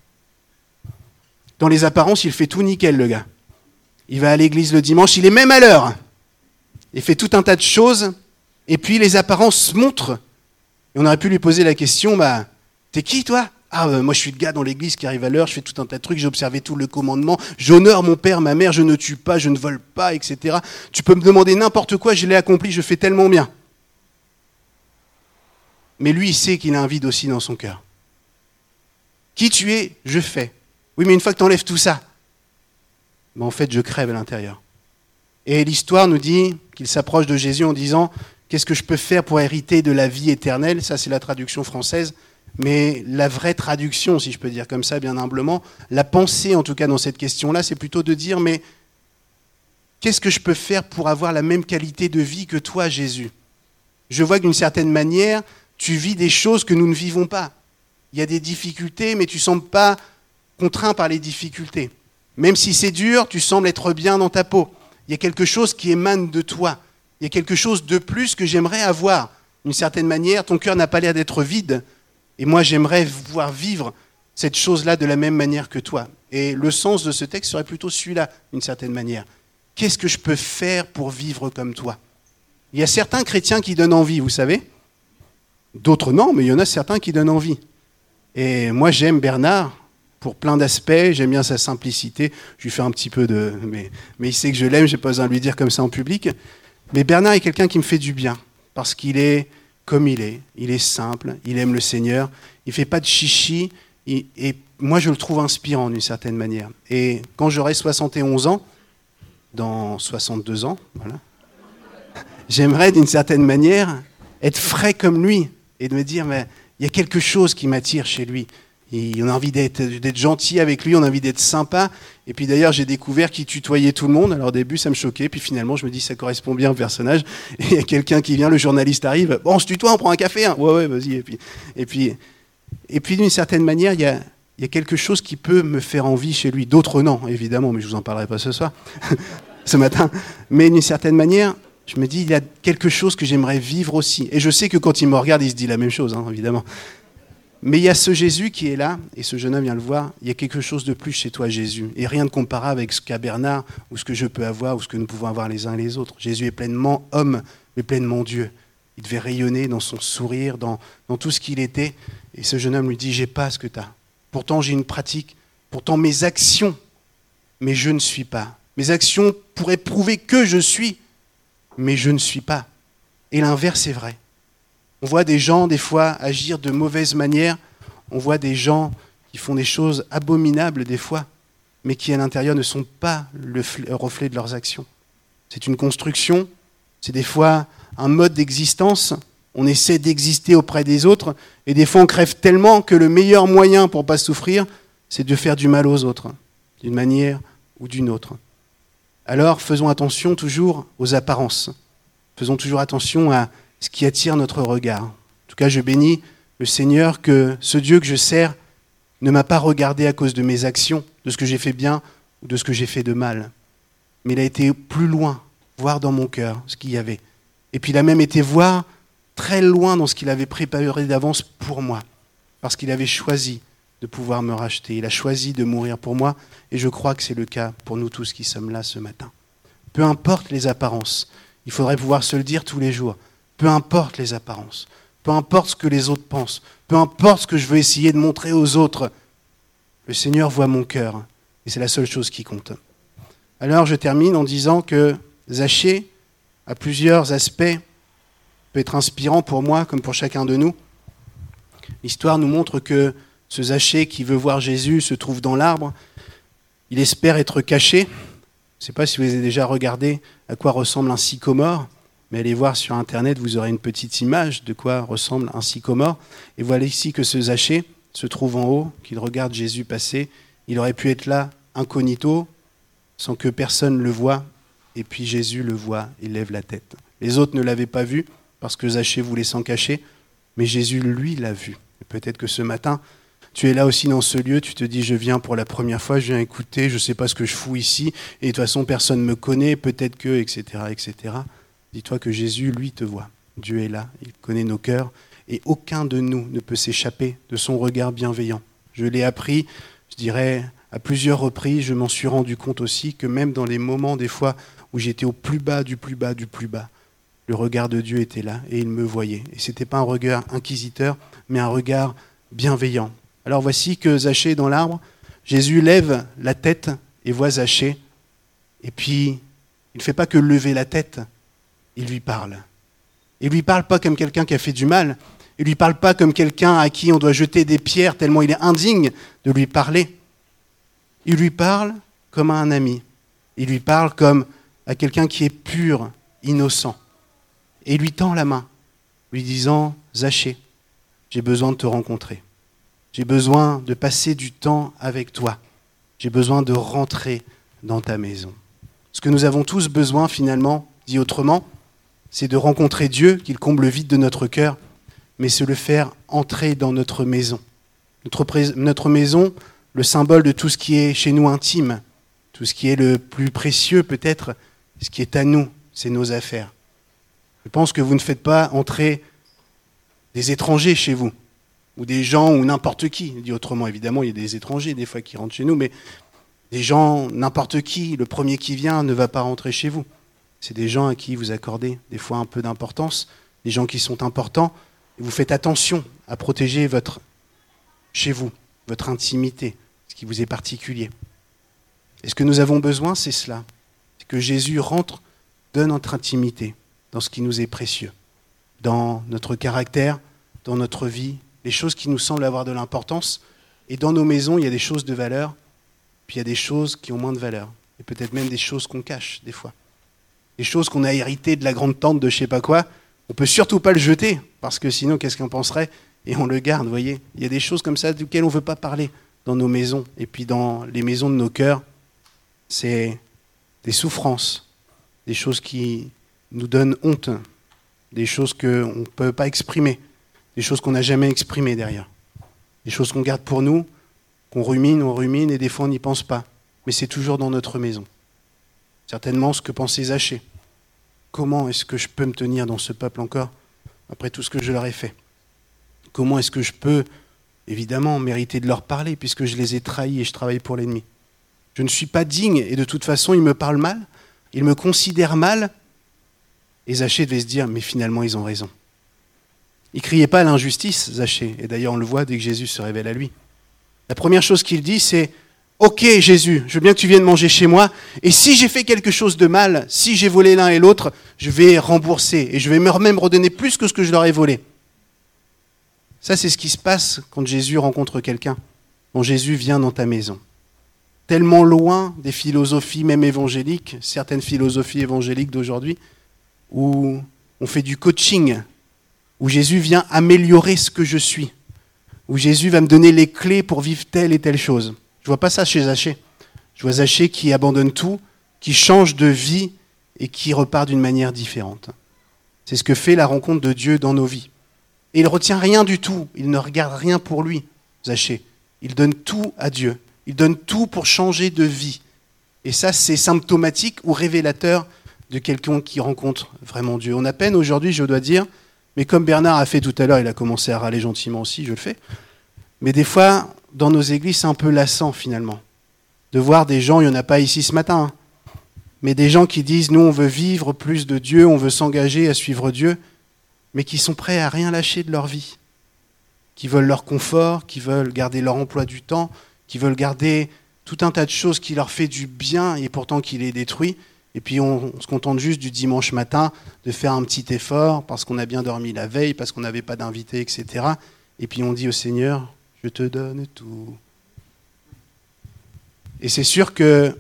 S1: Dans les apparences, il fait tout nickel, le gars. Il va à l'église le dimanche, il est même à l'heure. Il fait tout un tas de choses, et puis les apparences montrent. Et on aurait pu lui poser la question, bah, t'es qui toi ? Ah, euh, moi je suis le gars dans l'église qui arrive à l'heure, je fais tout un tas de trucs, j'ai observé tout le commandement, j'honore mon père, ma mère, je ne tue pas, je ne vole pas, et cetera. Tu peux me demander n'importe quoi, je l'ai accompli, je fais tellement bien. Mais lui, il sait qu'il a un vide aussi dans son cœur. Qui tu es ? Je fais. Oui, mais une fois que tu enlèves tout ça, ben en fait, je crève à l'intérieur. Et l'histoire nous dit qu'il s'approche de Jésus en disant « Qu'est-ce que je peux faire pour hériter de la vie éternelle ?» Ça, c'est la traduction française. Mais la vraie traduction, si je peux dire comme ça, bien humblement, la pensée, en tout cas, dans cette question-là, c'est plutôt de dire « Mais qu'est-ce que je peux faire pour avoir la même qualité de vie que toi, Jésus ? Je vois que d'une certaine manière, tu vis des choses que nous ne vivons pas. Il y a des difficultés, mais tu ne sembles pas contraint par les difficultés. Même si c'est dur, tu sembles être bien dans ta peau. Il y a quelque chose qui émane de toi. Il y a quelque chose de plus que j'aimerais avoir. D'une certaine manière, ton cœur n'a pas l'air d'être vide. Et moi, j'aimerais pouvoir vivre cette chose-là de la même manière que toi. Et le sens de ce texte serait plutôt celui-là, d'une certaine manière. Qu'est-ce que je peux faire pour vivre comme toi ? Il y a certains chrétiens qui donnent envie, vous savez. D'autres non, mais il y en a certains qui donnent envie. Et moi, j'aime Bernard pour plein d'aspects, j'aime bien sa simplicité, je lui fais un petit peu de... Mais, mais il sait que je l'aime, je n'ai pas besoin de lui dire comme ça en public. Mais Bernard est quelqu'un qui me fait du bien, parce qu'il est comme il est, il est simple, il aime le Seigneur, il ne fait pas de chichi, et, et moi je le trouve inspirant d'une certaine manière. Et quand j'aurai soixante et onze ans, dans soixante-deux ans, voilà, j'aimerais d'une certaine manière être frais comme lui, et de me dire, mais il y a quelque chose qui m'attire chez lui. Et on a envie d'être, d'être gentil avec lui, on a envie d'être sympa. Et puis d'ailleurs, j'ai découvert qu'il tutoyait tout le monde. Alors au début, ça me choquait. Puis finalement, je me dis, ça correspond bien au personnage. Et il y a quelqu'un qui vient, le journaliste arrive. Bon, on se tutoie, on prend un café. Hein. Ouais, ouais, vas-y. Et puis, et puis, et puis d'une certaine manière, il y a, il y a quelque chose qui peut me faire envie chez lui. D'autres non, évidemment, mais je vous en parlerai pas ce soir, ce matin. Mais d'une certaine manière, je me dis, il y a quelque chose que j'aimerais vivre aussi. Et je sais que quand il me regarde, il se dit la même chose, hein, évidemment. Mais il y a ce Jésus qui est là, et ce jeune homme vient le voir, il y a quelque chose de plus chez toi, Jésus. Et rien de comparable avec ce qu'a Bernard, ou ce que je peux avoir, ou ce que nous pouvons avoir les uns et les autres. Jésus est pleinement homme, mais pleinement Dieu. Il devait rayonner dans son sourire, dans, dans tout ce qu'il était. Et ce jeune homme lui dit, j'ai pas ce que tu as. Pourtant, j'ai une pratique. Pourtant, mes actions, mais je ne suis pas. Mes actions pourraient prouver que je suis, mais je ne suis pas. Et l'inverse est vrai. On voit des gens, des fois, agir de mauvaise manière. On voit des gens qui font des choses abominables, des fois, mais qui, à l'intérieur, ne sont pas le reflet de leurs actions. C'est une construction, c'est des fois un mode d'existence. On essaie d'exister auprès des autres, et des fois, on crève tellement que le meilleur moyen pour ne pas souffrir, c'est de faire du mal aux autres, d'une manière ou d'une autre. Alors, faisons attention toujours aux apparences. Faisons toujours attention à ce qui attire notre regard. En tout cas, je bénis le Seigneur que ce Dieu que je sers ne m'a pas regardé à cause de mes actions, de ce que j'ai fait bien ou de ce que j'ai fait de mal. Mais il a été plus loin, voir dans mon cœur ce qu'il y avait. Et puis il a même été voir très loin dans ce qu'il avait préparé d'avance pour moi, parce qu'il avait choisi de pouvoir me racheter. Il a choisi de mourir pour moi, et je crois que c'est le cas pour nous tous qui sommes là ce matin. Peu importe les apparences, il faudrait pouvoir se le dire tous les jours. Peu importe les apparences, peu importe ce que les autres pensent, peu importe ce que je veux essayer de montrer aux autres, le Seigneur voit mon cœur, et c'est la seule chose qui compte. Alors je termine en disant que Zachée, à plusieurs aspects, peut être inspirant pour moi comme pour chacun de nous. L'histoire nous montre que ce Zachée qui veut voir Jésus se trouve dans l'arbre. Il espère être caché. Je ne sais pas si vous avez déjà regardé à quoi ressemble un sycomore, mais allez voir sur Internet, vous aurez une petite image de quoi ressemble un sycomore. Et voilà ici que ce Zachée se trouve en haut, qu'il regarde Jésus passer. Il aurait pu être là incognito, sans que personne le voie, et puis Jésus le voit, il lève la tête. Les autres ne l'avaient pas vu, parce que Zachée voulait s'en cacher, mais Jésus, lui, l'a vu. Et peut-être que ce matin, tu es là aussi dans ce lieu, tu te dis, je viens pour la première fois, je viens écouter, je ne sais pas ce que je fous ici, et de toute façon, personne ne me connaît, peut-être que, et cetera, et cetera. Dis-toi que Jésus, lui, te voit. Dieu est là, il connaît nos cœurs, et aucun de nous ne peut s'échapper de son regard bienveillant. Je l'ai appris, je dirais, à plusieurs reprises, je m'en suis rendu compte aussi que même dans les moments, des fois, où j'étais au plus bas, du plus bas, du plus bas, le regard de Dieu était là, et il me voyait. Et ce n'était pas un regard inquisiteur, mais un regard bienveillant. Alors voici que Zachée est dans l'arbre, Jésus lève la tête et voit Zachée, et puis il ne fait pas que lever la tête, il lui parle. Il ne lui parle pas comme quelqu'un qui a fait du mal, il ne lui parle pas comme quelqu'un à qui on doit jeter des pierres tellement il est indigne de lui parler. Il lui parle comme à un ami, il lui parle comme à quelqu'un qui est pur, innocent. Et il lui tend la main, lui disant « Zachée, j'ai besoin de te rencontrer. J'ai besoin de passer du temps avec toi. J'ai besoin de rentrer dans ta maison. » Ce que nous avons tous besoin finalement, dit autrement, c'est de rencontrer Dieu, qu'il comble le vide de notre cœur, mais c'est le faire entrer dans notre maison. Notre, pré- notre maison, le symbole de tout ce qui est chez nous intime, tout ce qui est le plus précieux peut-être, ce qui est à nous, c'est nos affaires. Je pense que vous ne faites pas entrer des étrangers chez vous, ou des gens, ou n'importe qui. Dit autrement, évidemment, il y a des étrangers des fois qui rentrent chez nous, mais des gens, n'importe qui, le premier qui vient ne va pas rentrer chez vous. C'est des gens à qui vous accordez des fois un peu d'importance, des gens qui sont importants, et vous faites attention à protéger votre, chez vous, votre intimité, ce qui vous est particulier. Et ce que nous avons besoin, c'est cela, c'est que Jésus rentre dans notre intimité, dans ce qui nous est précieux, dans notre caractère, dans notre vie, les choses qui nous semblent avoir de l'importance. Et dans nos maisons, il y a des choses de valeur, puis il y a des choses qui ont moins de valeur. Et peut-être même des choses qu'on cache, des fois. Des choses qu'on a héritées de la grande tante de je sais pas quoi. On ne peut surtout pas le jeter, parce que sinon, qu'est-ce qu'on penserait? Et on le garde, vous voyez. Il y a des choses comme ça duquel on ne veut pas parler dans nos maisons. Et puis dans les maisons de nos cœurs, c'est des souffrances, des choses qui nous donnent honte, des choses qu'on ne peut pas exprimer, des choses qu'on n'a jamais exprimées derrière, des choses qu'on garde pour nous, qu'on rumine, on rumine, et des fois on n'y pense pas. Mais c'est toujours dans notre maison. Certainement ce que pensait Zachée. Comment est-ce que je peux me tenir dans ce peuple encore, après tout ce que je leur ai fait? Comment est-ce que je peux, évidemment, mériter de leur parler, puisque je les ai trahis et je travaille pour l'ennemi? Je ne suis pas digne, et de toute façon, ils me parlent mal, ils me considèrent mal. Et Zachée devait se dire, mais finalement, ils ont raison. Il ne criait pas à l'injustice, Zachée, et d'ailleurs on le voit dès que Jésus se révèle à lui. La première chose qu'il dit, c'est « ok Jésus, je veux bien que tu viennes manger chez moi, et si j'ai fait quelque chose de mal, si j'ai volé l'un et l'autre, je vais rembourser, et je vais même redonner plus que ce que je leur ai volé. Ça, c'est ce qui se passe quand Jésus rencontre quelqu'un, quand Jésus vient dans ta maison. Tellement loin des philosophies même évangéliques, certaines philosophies évangéliques d'aujourd'hui, où on fait du coaching, où Jésus vient améliorer ce que je suis, où Jésus va me donner les clés pour vivre telle et telle chose. Je ne vois pas ça chez Zachée. Je vois Zachée qui abandonne tout, qui change de vie et qui repart d'une manière différente. C'est ce que fait la rencontre de Dieu dans nos vies. Et il ne retient rien du tout, il ne regarde rien pour lui, Zachée. Il donne tout à Dieu, il donne tout pour changer de vie. Et ça, c'est symptomatique ou révélateur de quelqu'un qui rencontre vraiment Dieu. On a peine aujourd'hui, je dois dire, mais comme Bernard a fait tout à l'heure, il a commencé à râler gentiment aussi, je le fais. Mais des fois, dans nos églises, c'est un peu lassant finalement. De voir des gens, il n'y en a pas ici ce matin, hein, mais des gens qui disent, nous on veut vivre plus de Dieu, on veut s'engager à suivre Dieu, mais qui sont prêts à rien lâcher de leur vie, qui veulent leur confort, qui veulent garder leur emploi du temps, qui veulent garder tout un tas de choses qui leur fait du bien et pourtant qui les détruit. Et puis on, on se contente juste du dimanche matin de faire un petit effort parce qu'on a bien dormi la veille, parce qu'on n'avait pas d'invités, et cetera. Et puis on dit au Seigneur, je te donne tout. Et c'est sûr que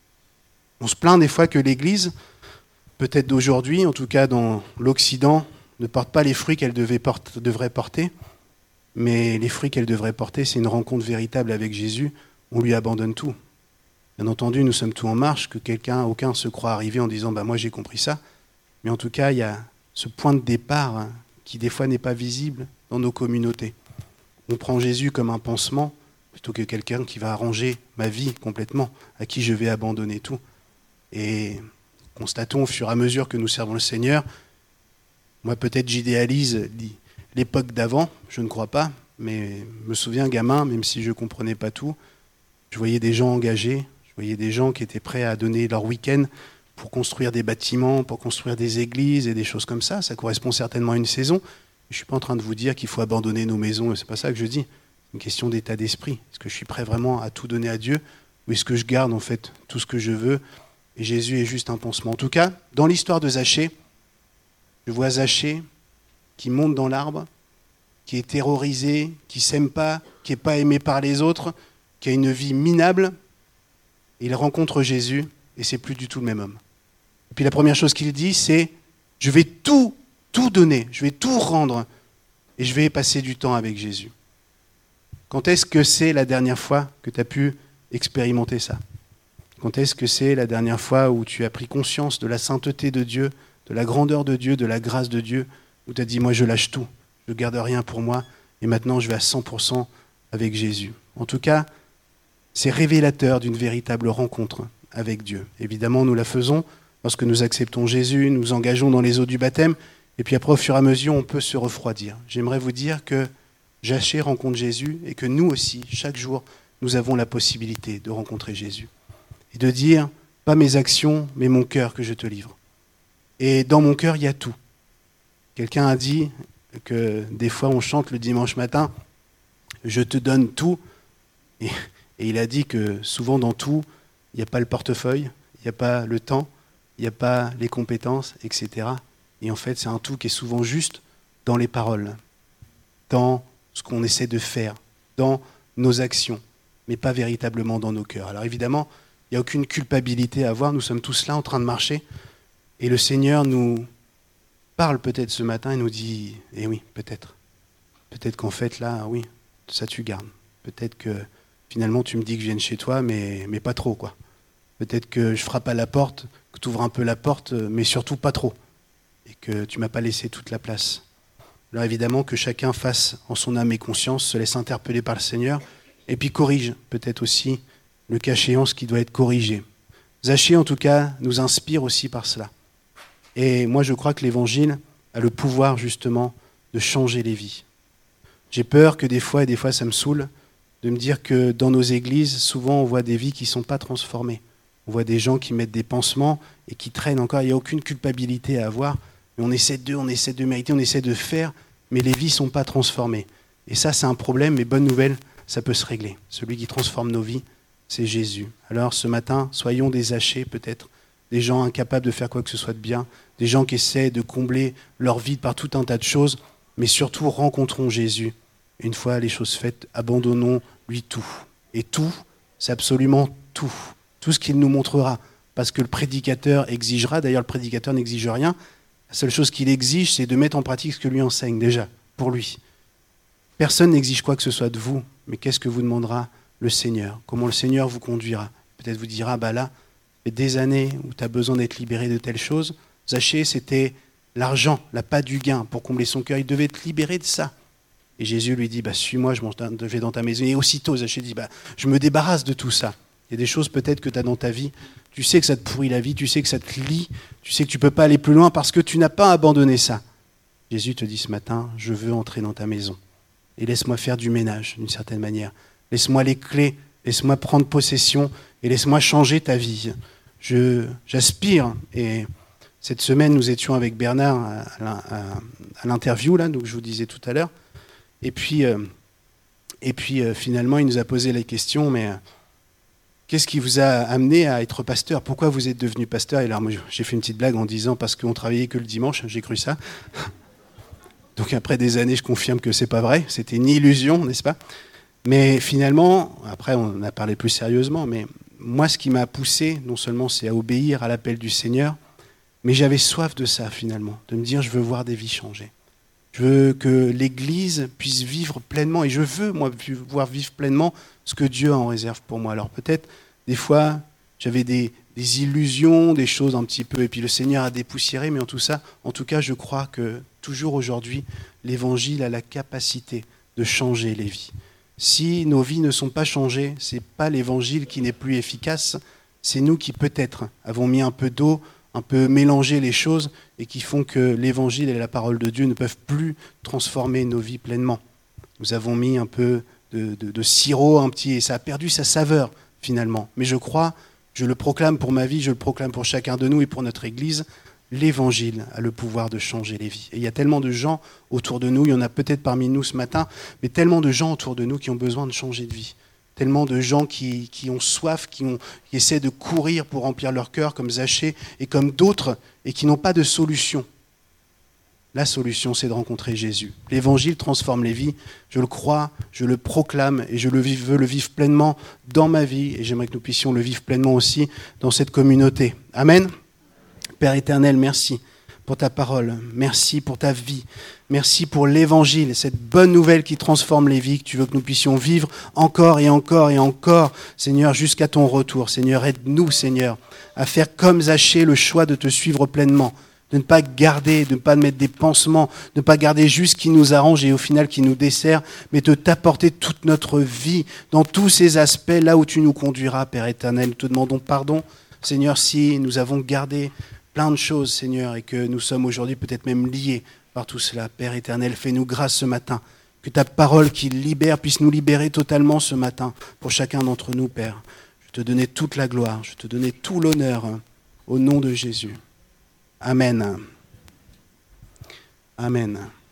S1: on se plaint des fois que l'Église, peut-être d'aujourd'hui, en tout cas dans l'Occident, ne porte pas les fruits qu'elle devait porte, devrait porter. Mais les fruits qu'elle devrait porter, c'est une rencontre véritable avec Jésus. On lui abandonne tout. Bien entendu, nous sommes tous en marche, que quelqu'un, aucun se croit arrivé en disant bah, « moi j'ai compris ça ». Mais en tout cas, il y a ce point de départ hein, qui des fois n'est pas visible dans nos communautés. On prend Jésus comme un pansement plutôt que quelqu'un qui va arranger ma vie complètement, à qui je vais abandonner tout. Et constatons au fur et à mesure que nous servons le Seigneur, moi peut-être j'idéalise l'époque d'avant, je ne crois pas, mais je me souviens gamin, même si je ne comprenais pas tout, je voyais des gens engagés, je voyais des gens qui étaient prêts à donner leur week-end pour construire des bâtiments, pour construire des églises et des choses comme ça. Ça correspond certainement à une saison. Je ne suis pas en train de vous dire qu'il faut abandonner nos maisons, c'est pas ça que je dis. C'est une question d'état d'esprit. Est-ce que je suis prêt vraiment à tout donner à Dieu ou est-ce que je garde en fait tout ce que je veux et Jésus est juste un pansement. En tout cas, dans l'histoire de Zachée, je vois Zachée qui monte dans l'arbre, qui est terrorisé, qui ne s'aime pas, qui n'est pas aimé par les autres, qui a une vie minable. Il rencontre Jésus et c'est plus du tout le même homme. Et puis la première chose qu'il dit, c'est « je vais tout, tout donner, je vais tout rendre et je vais passer du temps avec Jésus ». Quand est-ce que c'est la dernière fois que tu as pu expérimenter ça ? Quand est-ce que c'est la dernière fois où tu as pris conscience de la sainteté de Dieu, de la grandeur de Dieu, de la grâce de Dieu, où tu as dit « moi je lâche tout, je ne garde rien pour moi et maintenant je vais à cent pour cent avec Jésus ». En tout cas, c'est révélateur d'une véritable rencontre avec Dieu. Évidemment, nous la faisons lorsque nous acceptons Jésus, nous engageons dans les eaux du baptême, et puis après, au fur et à mesure, on peut se refroidir. J'aimerais vous dire que Zachée rencontre Jésus et que nous aussi, chaque jour, nous avons la possibilité de rencontrer Jésus. Et de dire, pas mes actions, mais mon cœur que je te livre. Et dans mon cœur, il y a tout. Quelqu'un a dit que des fois, on chante le dimanche matin, « Je te donne tout ». Et, et il a dit que souvent dans tout, il n'y a pas le portefeuille, il n'y a pas le temps, il n'y a pas les compétences, et cetera. Et en fait, c'est un tout qui est souvent juste dans les paroles, dans ce qu'on essaie de faire, dans nos actions, mais pas véritablement dans nos cœurs. Alors évidemment, il n'y a aucune culpabilité à avoir, nous sommes tous là en train de marcher, et le Seigneur nous parle peut-être ce matin et nous dit, eh oui, peut-être, peut-être qu'en fait là, oui, ça tu gardes, peut-être que finalement tu me dis que je vienne chez toi, mais, mais pas trop, quoi. Peut-être que je frappe à la porte, que tu ouvres un peu la porte, mais surtout pas trop, et que tu ne m'as pas laissé toute la place. Alors évidemment que chacun fasse en son âme et conscience, se laisse interpeller par le Seigneur, et puis corrige peut-être aussi le cas échéant ce qui doit être corrigé. Zachée, en tout cas, nous inspire aussi par cela. Et moi, je crois que l'Évangile a le pouvoir, justement, de changer les vies. J'ai peur que des fois, et des fois ça me saoule, de me dire que dans nos églises, souvent, on voit des vies qui ne sont pas transformées. On voit des gens qui mettent des pansements et qui traînent encore. Il n'y a aucune culpabilité à avoir. Mais on essaie de, on essaie de mériter, on essaie de faire, mais les vies ne sont pas transformées. Et ça, c'est un problème, mais bonne nouvelle, ça peut se régler. Celui qui transforme nos vies, c'est Jésus. Alors ce matin, soyons des Zachée peut-être, des gens incapables de faire quoi que ce soit de bien, des gens qui essaient de combler leur vide par tout un tas de choses, mais surtout rencontrons Jésus. Une fois les choses faites, abandonnons-lui tout. Et tout, c'est absolument tout. Tout ce qu'il nous montrera. Parce que le prédicateur exigera, d'ailleurs le prédicateur n'exige rien, la seule chose qu'il exige, c'est de mettre en pratique ce que lui enseigne déjà, pour lui. Personne n'exige quoi que ce soit de vous, mais qu'est-ce que vous demandera le Seigneur? Comment le Seigneur vous conduira? Peut-être vous dira, bah là, il y a des années où tu as besoin d'être libéré de telles choses. Zachée, c'était l'argent, la pâte du gain pour combler son cœur. Il devait être libéré de ça. Et Jésus lui dit, bah, suis-moi, je vais dans ta maison. Et aussitôt, Zachée dit, bah, je me débarrasse de tout ça. Il y a des choses peut-être que tu as dans ta vie. Tu sais que ça te pourrit la vie, tu sais que ça te lie, tu sais que tu ne peux pas aller plus loin parce que tu n'as pas abandonné ça. Jésus te dit ce matin, je veux entrer dans ta maison. Et laisse-moi faire du ménage, d'une certaine manière. Laisse-moi les clés, laisse-moi prendre possession et laisse-moi changer ta vie. Je, j'aspire, et cette semaine, nous étions avec Bernard à, à, à l'interview, là, donc je vous disais tout à l'heure. Et puis, euh, et puis euh, finalement, il nous a posé la question, mais euh, qu'est-ce qui vous a amené à être pasteur? Pourquoi vous êtes devenu pasteur? Et alors, moi, j'ai fait une petite blague en disant, parce qu'on travaillait que le dimanche, j'ai cru ça. Donc après des années, je confirme que c'est pas vrai, c'était une illusion, n'est-ce pas? Mais finalement, après on a parlé plus sérieusement, mais moi ce qui m'a poussé, non seulement c'est à obéir à l'appel du Seigneur, mais j'avais soif de ça finalement, de me dire je veux voir des vies changer. Je veux que l'Église puisse vivre pleinement, et je veux moi voir vivre pleinement ce que Dieu en réserve pour moi. Alors peut-être des fois j'avais des, des illusions, des choses un petit peu, et puis le Seigneur a dépoussiéré, mais en tout ça, en tout cas je crois que toujours aujourd'hui, l'Évangile a la capacité de changer les vies. Si nos vies ne sont pas changées, ce n'est pas l'Évangile qui n'est plus efficace, c'est nous qui peut-être avons mis un peu d'eau, un peu mélangé les choses et qui font que l'Évangile et la parole de Dieu ne peuvent plus transformer nos vies pleinement. Nous avons mis un peu de, de, de sirop, un petit, et ça a perdu sa saveur finalement. Mais je crois, je le proclame pour ma vie, je le proclame pour chacun de nous et pour notre Église, l'Évangile a le pouvoir de changer les vies. Et il y a tellement de gens autour de nous, il y en a peut-être parmi nous ce matin, mais tellement de gens autour de nous qui ont besoin de changer de vie. Tellement de gens qui, qui ont soif, qui, ont, qui essaient de courir pour remplir leur cœur, comme Zachée et comme d'autres, et qui n'ont pas de solution. La solution, c'est de rencontrer Jésus. L'Évangile transforme les vies. Je le crois, je le proclame, et je le vive, veux le vivre pleinement dans ma vie, et j'aimerais que nous puissions le vivre pleinement aussi dans cette communauté. Amen. Père éternel, merci pour ta parole, merci pour ta vie, merci pour l'Évangile, cette bonne nouvelle qui transforme les vies, que tu veux que nous puissions vivre encore et encore et encore, Seigneur, jusqu'à ton retour. Seigneur, aide-nous, Seigneur, à faire comme Zachée le choix de te suivre pleinement, de ne pas garder, de ne pas mettre des pansements, de ne pas garder juste ce qui nous arrange et au final qui nous dessert, mais de t'apporter toute notre vie dans tous ces aspects, là où tu nous conduiras, Père éternel. Nous te demandons pardon, Seigneur, si nous avons gardé plein de choses, Seigneur, et que nous sommes aujourd'hui peut-être même liés par tout cela. Père éternel, fais-nous grâce ce matin, que ta parole qui libère puisse nous libérer totalement ce matin pour chacun d'entre nous, Père. Je te donnais toute la gloire, je te donnais tout l'honneur, hein, au nom de Jésus. Amen. Amen.